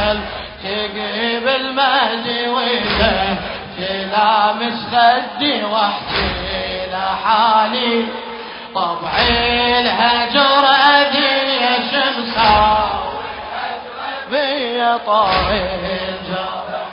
التقي بالمهدي ويده تلامس خدي واحكي لحالي طبعي الهجر أذي شمسا بي طاري الجرح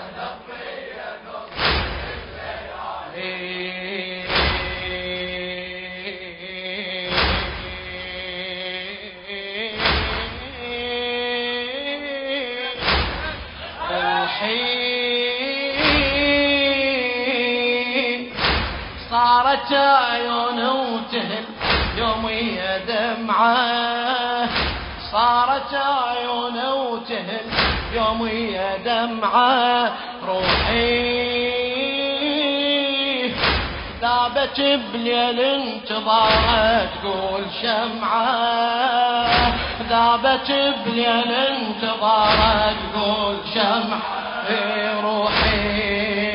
صارت عيون وتهل يومي دمعة صارت عيون وتهل يومي دمعة روحي ذابت بليل انتظار تقول شمعة ذابت بليل انتظار تقول شمعة روحي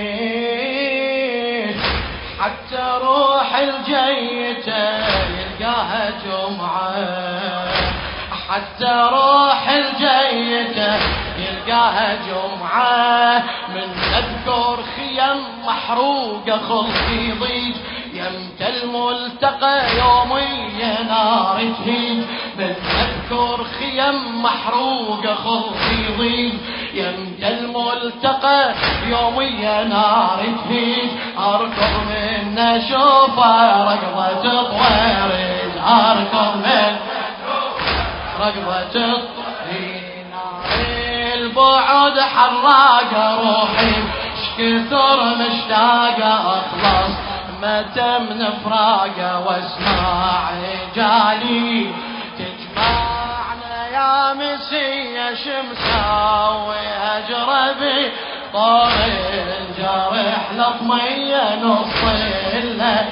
حتى روح الجيتة يلقاها جمعة حتى روح الجيتة يلقاها جمعة من أذكر خيم محروقة خلقي ضيج يمت الملتقى يومي نار تهيج من أذكر خيم محروقة خلقي ضيج يمت الملتقى يومي نار تهيج أركض من أشوفه ركضة طويرج أركض من ركضة الطويرج البعد حراقة روحي شكثر مشتاقة أخلص متى من فراقة واسمع رجالي تجمعنا يا مسية شمسا وأجربي طار الجرح لطمية نص له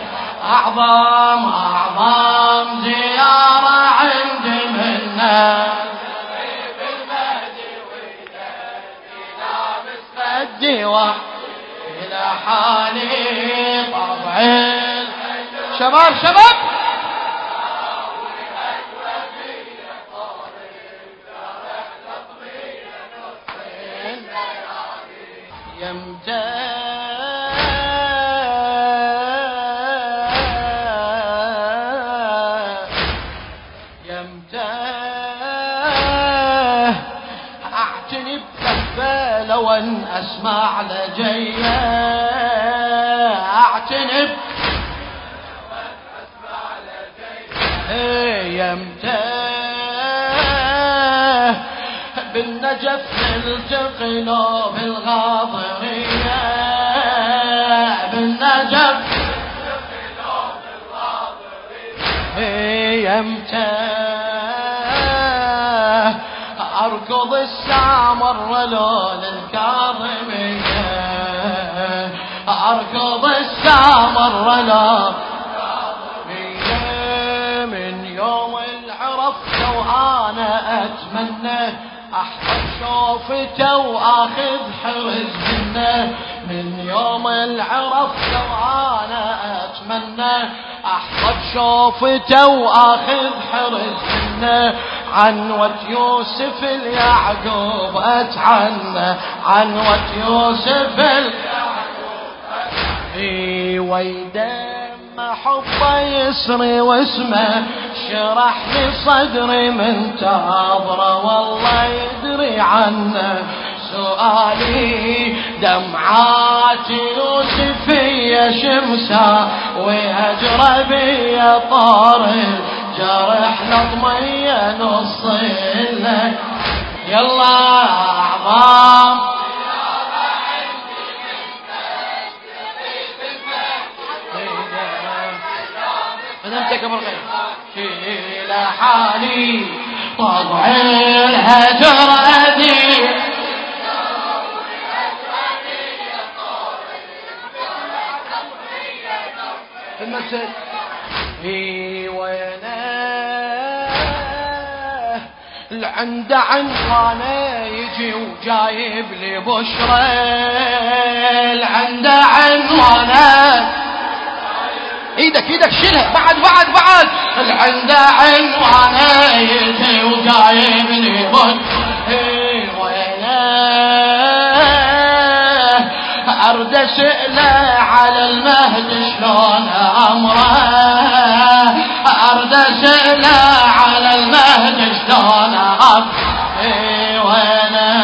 أعظم زيارة عندي منه الديوة إلى حالي طبعين شباب يمتى اعتني بكفه لو ان اسمع لجيه اعتني يمتى بالنجف نلتقي لو بالغاضريه بالنجف نلتقي لو بالغاضريه يمتى أركض السامر لول الكاظمية أركض السامر لول الكاظمية من يوم العرفت وأنا أتمنى أحفظ شوفته وأخذ حرز منه من يوم العرفت وأنا أتمنى أحفظ شوفته وأخذ حرز منه عنوة يوسف اليعقوب أتعنى عنوة يوسف اليعقوب أتعنى ويدم حبه يسري واسمه شرح لي صدري من تاظره والله يدري عنه سؤالي دمعات يوسف يا شمسة وأجربي يا طارق جرح لطمية نص لك يلا أعظام خدمتك أبو الخير إلى حالي طبع الهجر أذي في المسجد العند عنوانه يجي وجايب لي بشرى العند عنوانه ايدك شيلها بعد العند عنوانه يجي وجايب لي بشرى وينه ارد اسأله على المهد شلون امره، ارد اسأله على المهد شلون امره وينه،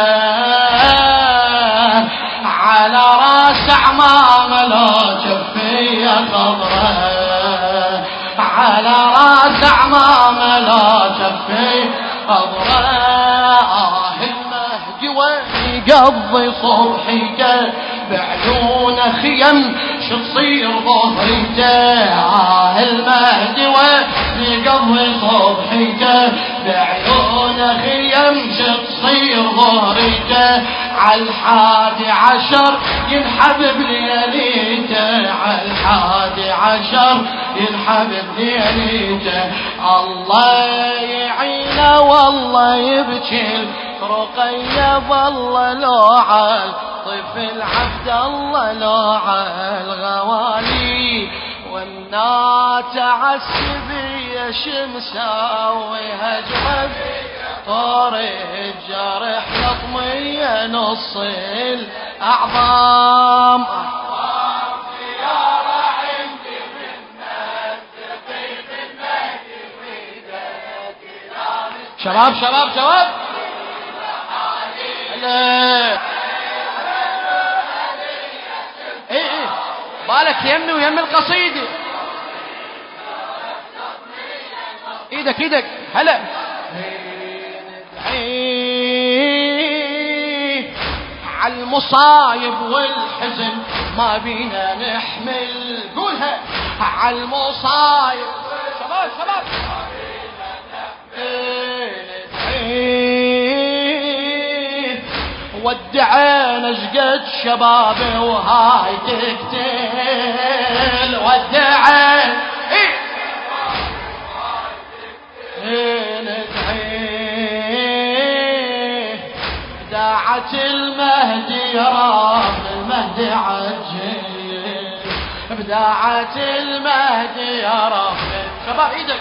على راس عمامه لو جفيه خضره، على راس عمامه لو جفيه خضره. المهدي وين يقضي صبحك بعيونه خيم شو تصير ظهرته، المهدي وين يقضي صبحك بعيونه خيم شو تصير ظهرته، عالحادي عشر ينحبب ليليته، عالحادي ينحبب ليليته. الله يعينه والله يبكي رقية بالله لو عال طفل عبد الله لو عال غوالي، والنات عالسبية شمساوي هجرة طار الجرح لطمية نص الأعظام. شباب شباب شباب ايه بالك يمي ويم القصيدة، ايدك هلا عالمصايب والحزن ما بينا نحمل، قولها عالمصايب شباب شباب ودعينا شقد شبابي وهاي تقتل، ودعينا داعت المهدي راب المهدي عجل، بداعت المهدي يا رب. شباب ايدك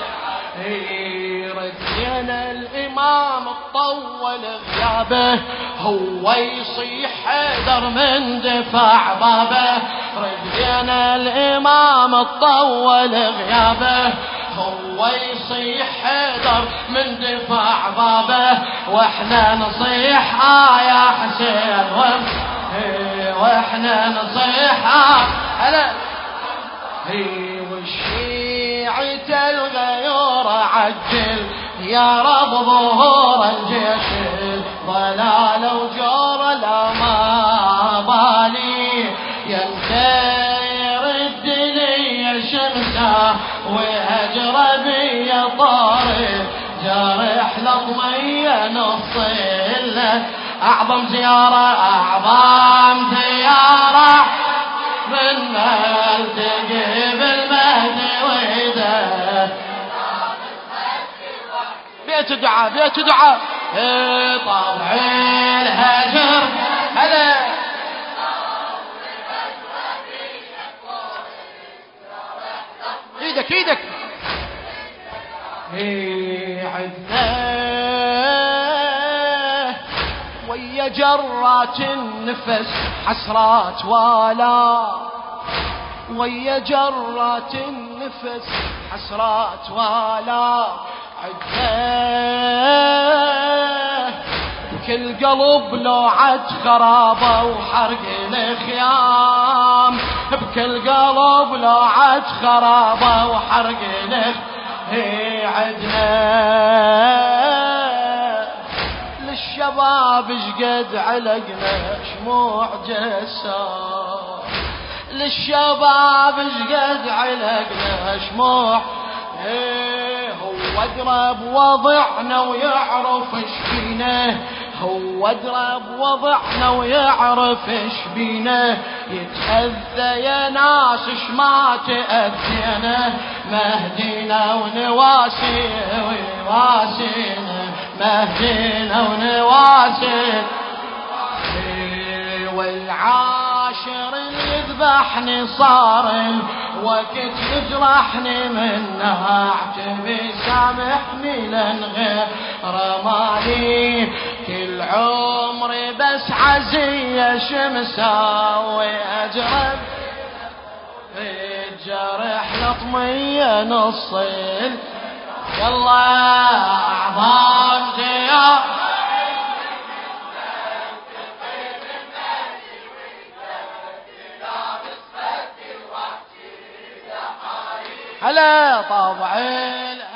ردينا الامام الطول غيابه، هو يصيح حيدر من دفاع بابه، ردينا الامام الطول غيابه، هو يصيح حيدر من دفاع بابه، واحنا نصيح يا حسين واحنا نصيح هلا والشيعة الغيور عجل يا رب ظهور الجيش ضلال وجور لا ما بالي، ينتير الدنيا شمسه وهجر بي طارق جارح لطمية نص أعظم زيارة من التقي بالمهدي ويده، بيت دعاء طبع الهجر هلا ايدك عدنا ويا جرات النفس حسرات ولا، ويا جرات النفس حسرات ولا، عدنا بكل قلب لوعة خرابة وحرق الخيام، بكل قلب لوعة خرابة وحرق عدنا للشباب شقد علقنا شموع جسام، للشباب شقد علقنا شموع، هو اقرب وضعنا ويعرف ايش فينا، هو اقرب وضعنا ويعرف ايش بينا، يتأذى يا ناس اش ما تأذينا، مهدينا ونواسي ويواسينا، مهدينا ونواسي والعاشر اللي ذبحني صار الوقت يجرحني منها اعتبي سامحني لان غير مالي، كل عمري بس عزية شمساوي أجرب الجرح لطمية نصين يلا أعظم زيار هلا طبع